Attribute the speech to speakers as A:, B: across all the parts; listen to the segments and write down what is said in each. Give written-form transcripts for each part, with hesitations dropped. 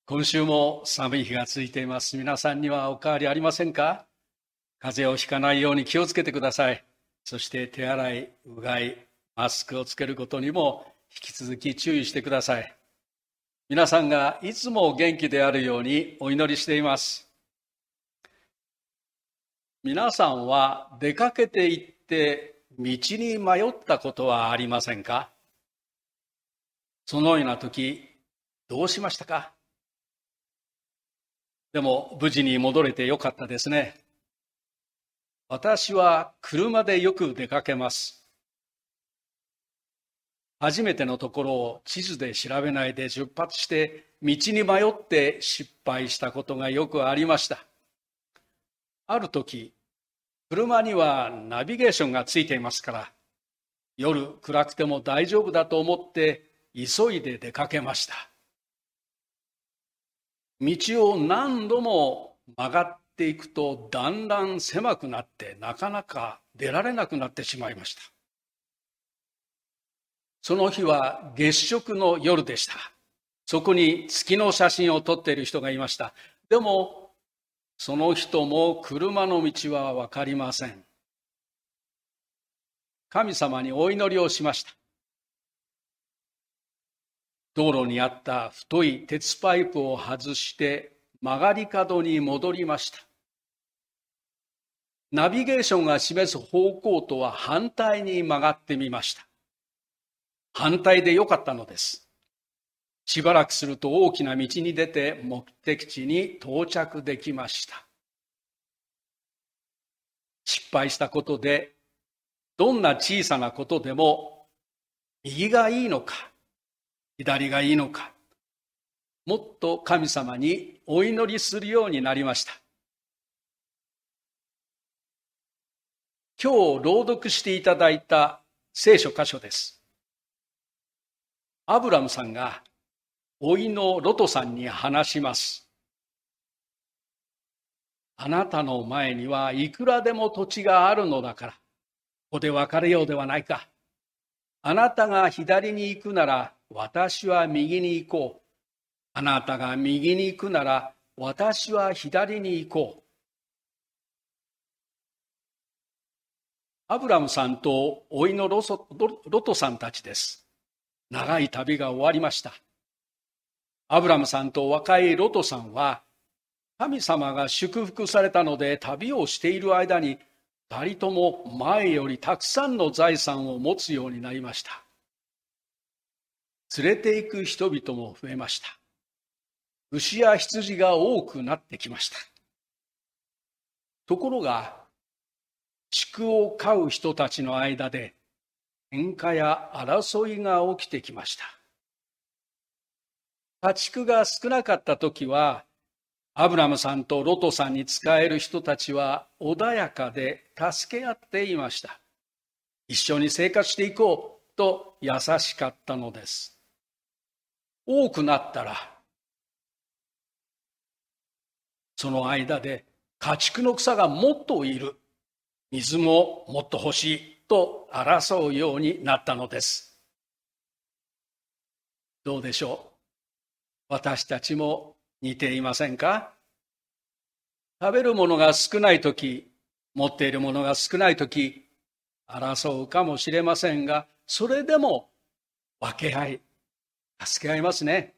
A: 今週も寒い日が続いています。皆さんにはお変わりありませんか？風邪をひかないように気をつけてください。そして手洗い、うがい、マスクをつけることにも引き続き注意してください。皆さんがいつも元気であるようにお祈りしています。皆さんは出かけて行って道に迷ったことはありませんか？そのような時、どうしましたか？でも無事に戻れてよかったですね。私は車でよく出かけます。初めてのところを地図で調べないで出発して道に迷って失敗したことがよくありました。ある時、車にはナビゲーションがついていますから、夜暗くても大丈夫だと思って急いで出かけました。道を何度も曲がっていくとだんだん狭くなってなかなか出られなくなってしまいました。その日は月食の夜でした。そこに月の写真を撮っている人がいました。でもその人も車の道は分かりません。神様にお祈りをしました。道路にあった太い鉄パイプを外して曲がり角に戻りました。ナビゲーションが示す方向とは反対に曲がってみました。反対でよかったのです。しばらくすると大きな道に出て目的地に到着できました。失敗したことでどんな小さなことでも右がいいのか左がいいのか、もっと神様にお祈りするようになりました。今日朗読していただいた聖書箇所です。アブラムさんが甥のロトさんに話します。あなたの前にはいくらでも土地があるのだから、ここで別れようではないか。あなたが左に行くなら私は右に行こう。あなたが右に行くなら私は左に行こう。アブラムさんと甥のロトさんたちです。長い旅が終わりました。アブラムさんと若いロトさんは神様が祝福されたので旅をしている間に二人とも前よりたくさんの財産を持つようになりました。連れて行く人々も増えました。牛や羊が多くなってきました。ところが、畜を飼う人たちの間で喧嘩や争いが起きてきました。家畜が少なかった時は、アブラムさんとロトさんに仕える人たちは穏やかで助け合っていました。一緒に生活していこうと優しかったのです。多くなったら、その間で家畜の草がもっといる、水ももっと欲しいと争うようになったのです。どうでしょう？私たちも似ていませんか？食べるものが少ないとき、持っているものが少ないとき、争うかもしれませんが、それでも分け合い、助け合いますね。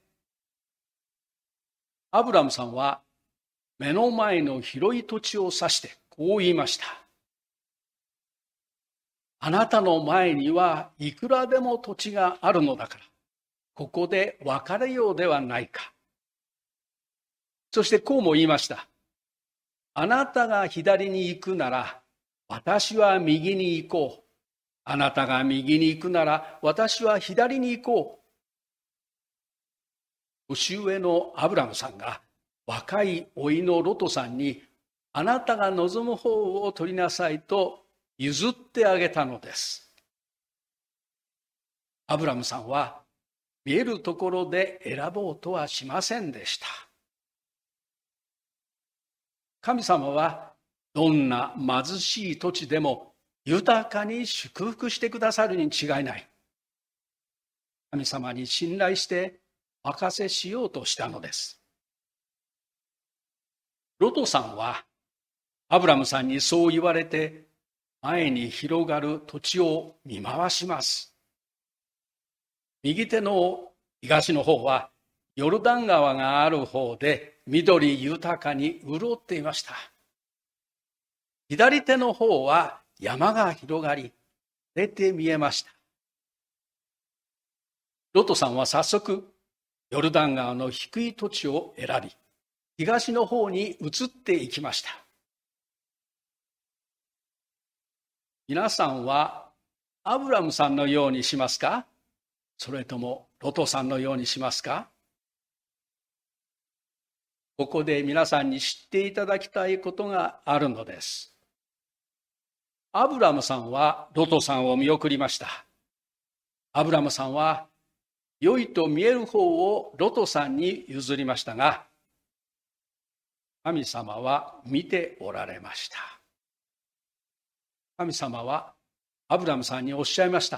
A: アブラムさんは目の前の広い土地を指してこう言いました。あなたの前にはいくらでも土地があるのだから、ここで別れようではないか。そしてこうも言いました。あなたが左に行くなら、私は右に行こう。あなたが右に行くなら、私は左に行こう。年上のアブラムさんが若い甥のロトさんに、あなたが望む方を取りなさいと譲ってあげたのです。アブラムさんは見えるところで選ぼうとはしませんでした。神様はどんな貧しい土地でも豊かに祝福してくださるに違いない。神様に信頼してお任せしようとしたのです。 ロトさんはアブラムさんにそう言われて前に広がる土地を見回します。右手の東の方はヨルダン川がある方で緑豊かに潤っていました。左手の方は山が広がり出て見えました。ロトさんは早速ヨルダン川の低い土地を選び、東の方に移っていきました。皆さんはアブラムさんのようにしますか？それともロトさんのようにしますか？ここで皆さんに知っていただきたいことがあるのです。アブラムさんはロトさんを見送りました。アブラムさんは良いと見える方をロトさんに譲りましたが、神様は見ておられました。神様はアブラムさんにおっしゃいました。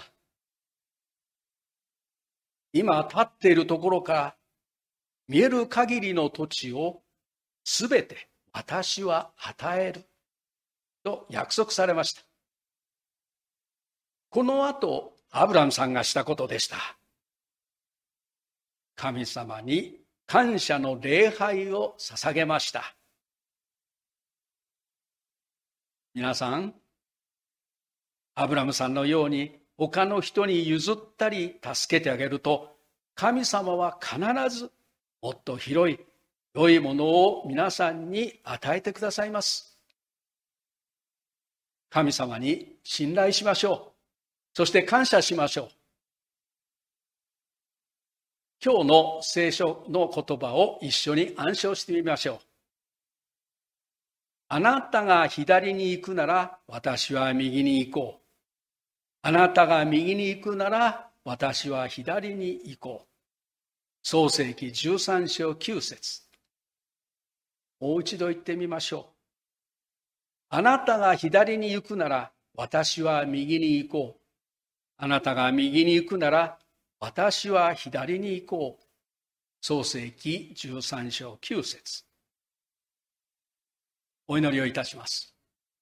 A: 今立っているところから見える限りの土地をすべて私は与えると約束されました。この後、アブラムさんがしたことでした。神様に感謝の礼拝を捧げました。皆さん、アブラムさんのように他の人に譲ったり助けてあげると、神様は必ずもっと広い良いものを皆さんに与えてくださいます。神様に信頼しましょう。そして感謝しましょう。今日の聖書の言葉を一緒に暗唱してみましょう。あなたが左に行くなら私は右に行こう。あなたが右に行くなら私は左に行こう。創世記13章9節。もう一度言ってみましょう。あなたが左に行くなら私は右に行こう。あなたが右に行くなら私は左に行こう。創世記13章9節。お祈りをいたします。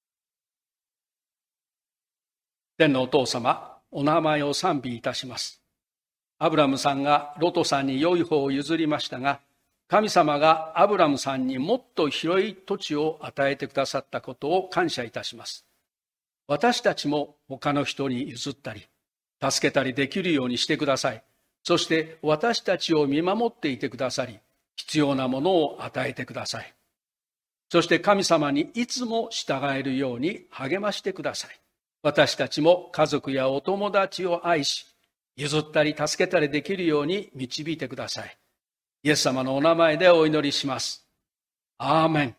A: 天のお父様、お名前を賛美いたします。アブラムさんがロトさんに良い方を譲りましたが、神様がアブラムさんにもっと広い土地を与えてくださったことを感謝いたします。私たちも他の人に譲ったり、助けたりできるようにしてください。そして私たちを見守っていてくださり、必要なものを与えてください。そして神様にいつも従えるように励ましてください。私たちも家族やお友達を愛し、譲ったり助けたりできるように導いてください。イエス様のお名前でお祈りします。アーメン。